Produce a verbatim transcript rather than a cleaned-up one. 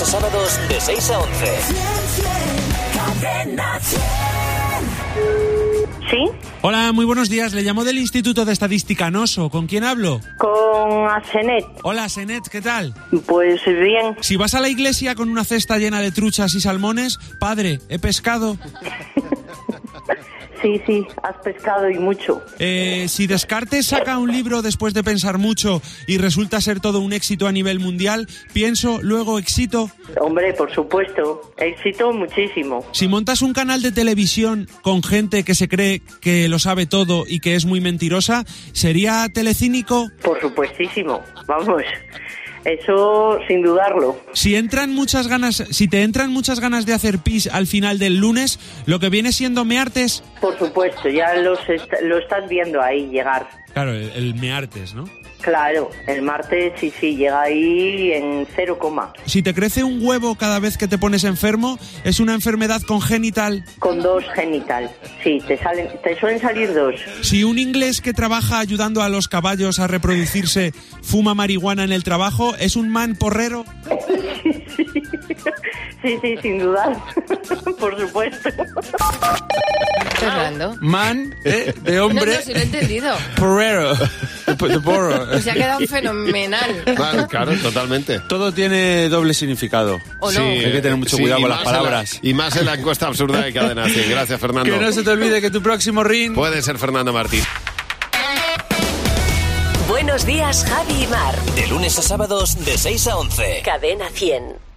sábados de seis a once. ¿Sí? Hola, muy buenos días. Le llamo del Instituto de Estadística Noso. ¿Con quién hablo? Con Asenet. Hola, Senet, ¿qué tal? Pues bien. Si vas a la iglesia con una cesta llena de truchas y salmones, padre, he pescado. Sí, sí, has pescado y mucho. Eh, si Descartes saca un libro después de pensar mucho y resulta ser todo un éxito a nivel mundial, pienso, luego éxito. Hombre, por supuesto. Éxito muchísimo. Si montas un canal de televisión con gente que se cree que lo sabe todo y que es muy mentirosa, ¿sería telecínico? Por supuestísimo. Vamos. Eso sin dudarlo. Si entran muchas ganas, si te entran muchas ganas de hacer pis al final del lunes, lo que viene siendo meartes. Por supuesto, ya los est- lo estás viendo ahí llegar. Claro, el, el meartes, ¿no? Claro, el martes sí, sí, llega ahí en cero coma. Si te crece un huevo cada vez que te pones enfermo, es una enfermedad congenital. Con dos genital. Sí, te salen, te suelen salir dos. Si un inglés que trabaja ayudando a los caballos a reproducirse fuma marihuana en el trabajo, es un man porrero. Sí, sí, sin dudar. Por supuesto. Fernando. Man, ¿eh? De hombre. No, no, sí lo he entendido. Porrero. De, de porro. Pues se ha quedado fenomenal. Claro, claro, totalmente. Todo tiene doble significado. ¿O no? Sí, Hay que tener mucho sí, cuidado y con las más en la- palabras. y más en la encuesta absurda de Cadena cien. Gracias, Fernando. Que no se te olvide que tu próximo ring Puede ser Fernando Martín. Buenos días, Javi y Mar. De lunes a sábados de seis a once. Cadena cien.